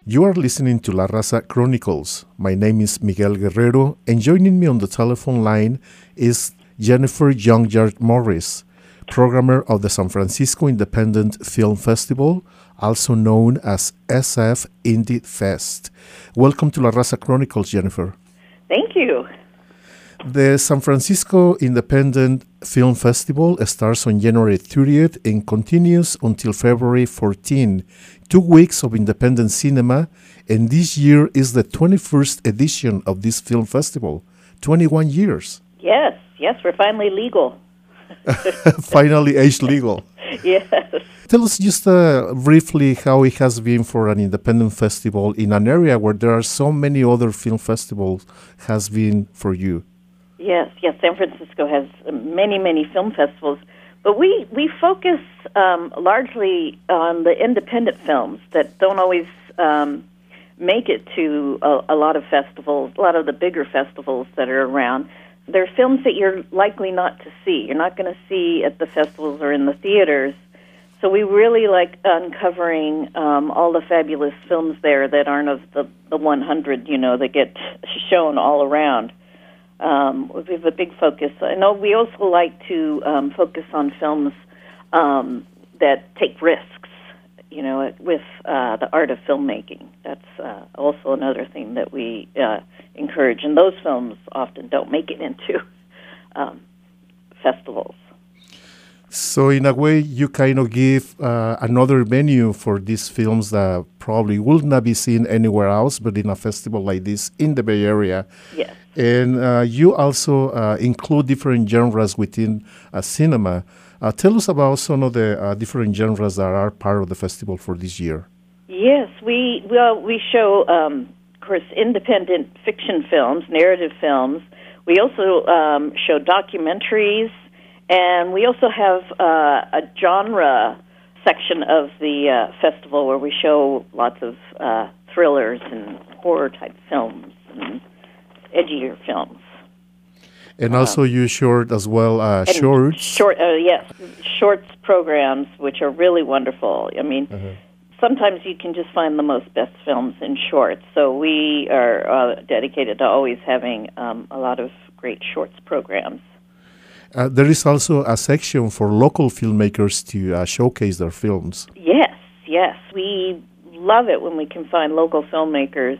You are listening to La Raza Chronicles. My name is Miguel Guerrero, and joining me on the telephone line is Jennifer Youngyard Morris, programmer of the San Francisco Independent Film Festival, also known as SF Indie Fest. Welcome to La Raza Chronicles, Jennifer. Thank you. The San Francisco Independent Film Festival starts on January 30th and continues until February 14. 2 weeks of independent cinema, and this year is the 21st edition of this film festival. 21 years. Yes, we're finally legal. Finally age legal. Yes. Tell us just briefly how it has been for an independent festival in an area where there are so many other film festivals has been for you. Yes, San Francisco has many film festivals, but we focus largely on the independent films that don't always make it to a lot of festivals, a lot of the bigger festivals that are around. They're films that you're likely not to see. You're not going to see at the festivals or in the theaters. So we really like uncovering all the fabulous films there that aren't of the 100, that get shown all around. We have a big focus. I know we also like to focus on films that take risks, with the art of filmmaking. That's also another thing that we encourage, and those films often don't make it into festivals. So in a way, you kind of give another venue for these films that probably will not be seen anywhere else, but in a festival like this in the Bay Area. Yes. And you also include different genres within cinema. Tell us about some of the different genres that are part of the festival for this year. Yes, we show, of course, independent fiction films, narrative films. We also show documentaries, and we also have a genre section of the festival where we show lots of thrillers and horror-type films and edgier films. And also you short as well, shorts. Shorts programs, which are really wonderful. I mean, sometimes you can just find the most best films in shorts. So we are dedicated to always having a lot of great shorts programs. There is also a section for local filmmakers to showcase their films. Yes. We love it when we can find local filmmakers.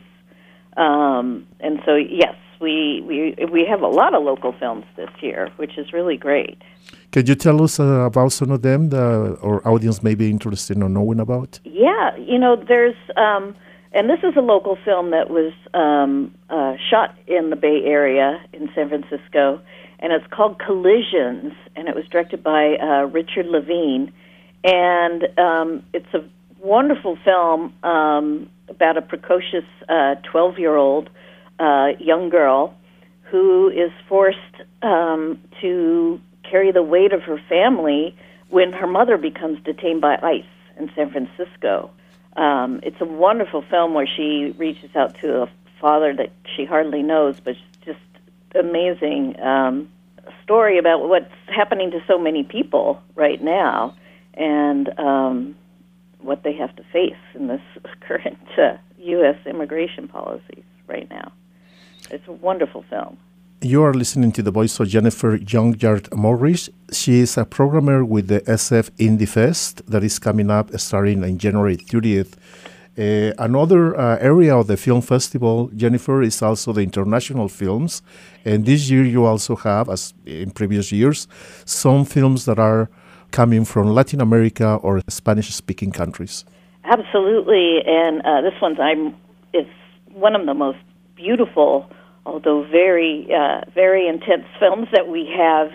And so, yes, we have a lot of local films this year, which is really great. Could you tell us about some of them that our audience may be interested in knowing about? Yeah, there's, and this is a local film that was shot in the Bay Area in San Francisco, and it's called Collisions, and it was directed by Richard Levine. And it's a wonderful film about a precocious 12-year-old young girl who is forced to carry the weight of her family when her mother becomes detained by ICE in San Francisco. It's a wonderful film where she reaches out to a father that she hardly knows, but just amazing story about what's happening to so many people right now and what they have to face in this current U.S. immigration policies right now. It's a wonderful film. You are listening to the voice of Jennifer Youngyard Morris. She is a programmer with the SF Indie Fest that is coming up starting on January 30th. Another area of the film festival, Jennifer, is also the international films. And this year you also have, as in previous years, some films that are coming from Latin America or Spanish-speaking countries. Absolutely, and this one's is one of the most beautiful, although very intense films that we have.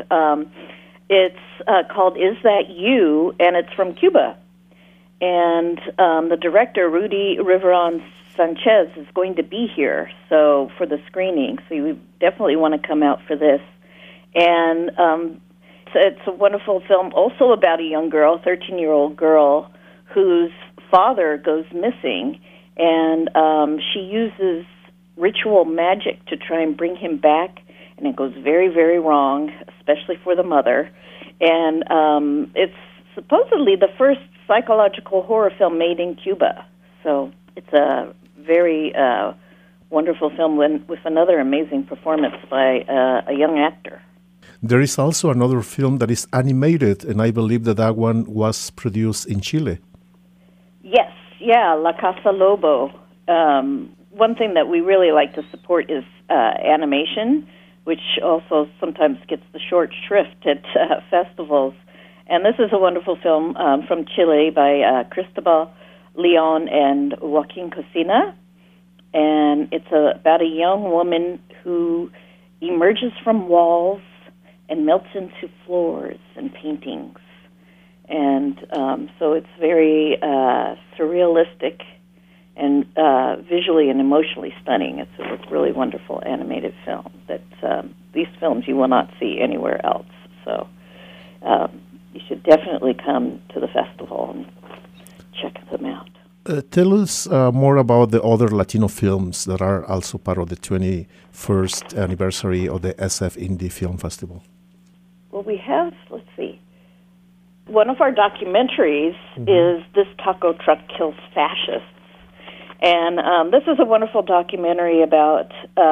It's called Is That You? And it's from Cuba. And the director, Rudy Riveron Sanchez, is going to be here for the screening. So you definitely want to come out for this. And it's a wonderful film also about a young girl, 13-year-old girl, whose father goes missing. And she uses ritual magic to try and bring him back. And it goes very, very wrong, especially for the mother. And it's supposedly the first psychological horror film made in Cuba. So it's a very wonderful film with another amazing performance by a young actor. There is also another film that is animated, and I believe that one was produced in Chile. Yes, yeah, La Casa Lobo. One thing that we really like to support is animation, which also sometimes gets the short shrift at festivals. And this is a wonderful film from Chile by Cristobal Leon and Joaquin Cosina. And it's about a young woman who emerges from walls and melts into floors and paintings. And so it's very surrealistic and visually and emotionally stunning. It's a really wonderful animated film that these films you will not see anywhere else. So you should definitely come to the festival and check them out. Tell us more about the other Latino films that are also part of the 21st anniversary of the SF Indie Film Festival. Well, we have, let's see, one of our documentaries is This Taco Truck Kills Fascists. And this is a wonderful documentary about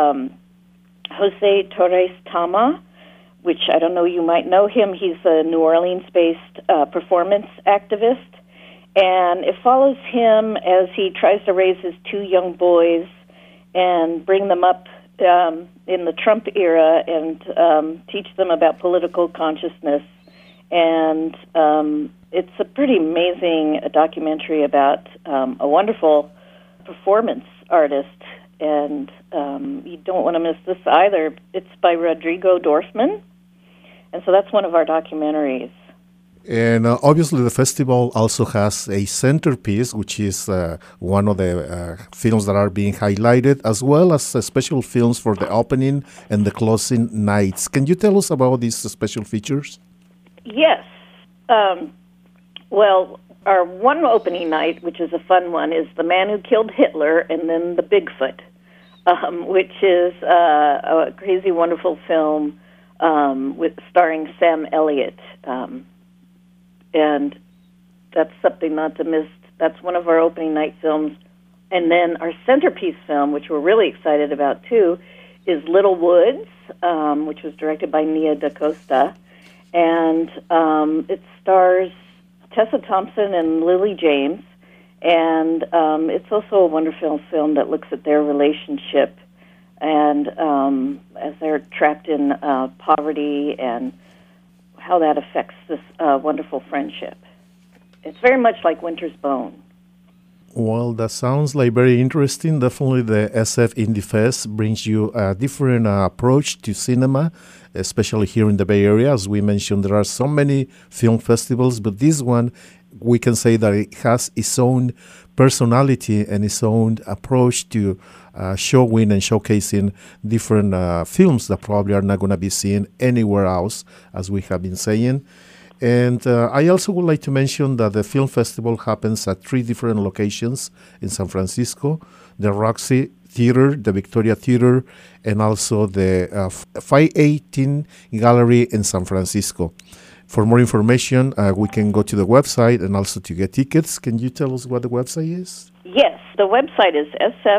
Jose Torres Tama, which I don't know, you might know him. He's a New Orleans-based performance activist. And it follows him as he tries to raise his two young boys and bring them up in the Trump era and teach them about political consciousness. And it's a pretty amazing documentary about a wonderful performance artist. And you don't want to miss this either. It's by Rodrigo Dorfman. And so that's one of our documentaries. And obviously the festival also has a centerpiece, which is one of the films that are being highlighted, as well as special films for the opening and the closing nights. Can you tell us about these special features? Yes. Well, our one opening night, which is a fun one, is The Man Who Killed Hitler and then The Bigfoot, which is a crazy, wonderful film starring Sam Elliott. And that's something not to miss. That's one of our opening night films. And then our centerpiece film, which we're really excited about too, is Little Woods, which was directed by Nia DaCosta. And it stars Tessa Thompson and Lily James. And it's also a wonderful film that looks at their relationship and as they're trapped in poverty and how that affects this wonderful friendship. It's very much like Winter's Bone. Well, that sounds like very interesting. Definitely the SF Indie Fest brings you a different approach to cinema, especially here in the Bay Area. As we mentioned, there are so many film festivals, but this one, we can say that it has its own personality and its own approach to showing and showcasing different films that probably are not going to be seen anywhere else, as we have been saying. And I also would like to mention that the film festival happens at 3 different locations in San Francisco: the Roxy Theater, the Victoria Theater, and also the 518 Gallery in San Francisco. For more information, we can go to the website and also to get tickets. Can you tell us what the website is? Yes, the website is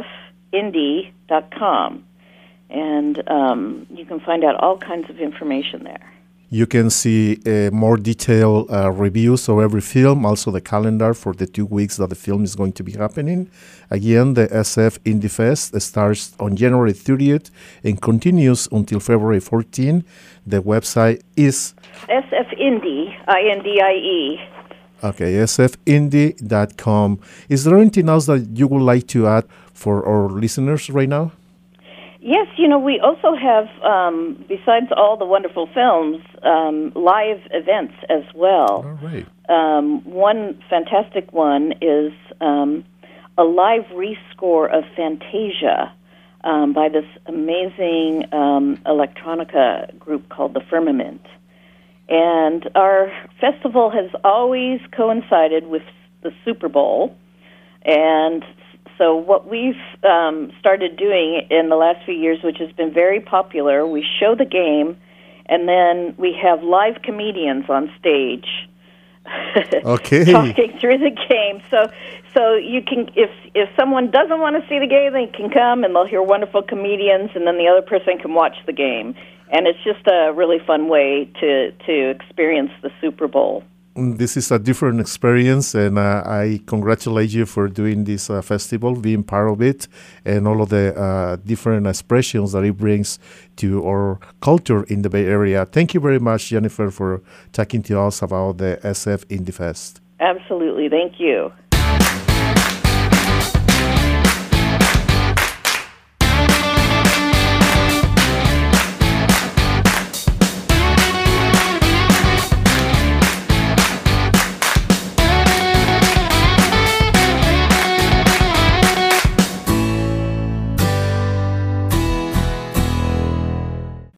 sfindie.com, and you can find out all kinds of information there. You can see more detailed reviews of every film, also the calendar for the 2 weeks that the film is going to be happening. Again, the SF Indie Fest starts on January 30th and continues until February 14th. The website is sfindie, I-N-D-I-E. Okay, sfindie.com. Is there anything else that you would like to add for our listeners right now? Yes, we also have, besides all the wonderful films, live events as well. All right. One fantastic one is a live rescore of Fantasia by this amazing electronica group called The Firmament. And our festival has always coincided with the Super Bowl, and so what we've started doing in the last few years, which has been very popular, we show the game, and then we have live comedians on stage Okay. talking through the game. So you can, if someone doesn't want to see the game, they can come and they'll hear wonderful comedians, and then the other person can watch the game. And it's just a really fun way to experience the Super Bowl. This is a different experience, and I congratulate you for doing this festival, being part of it, and all of the different expressions that it brings to our culture in the Bay Area. Thank you very much, Jennifer, for talking to us about the SF Indie Fest. Absolutely. Thank you.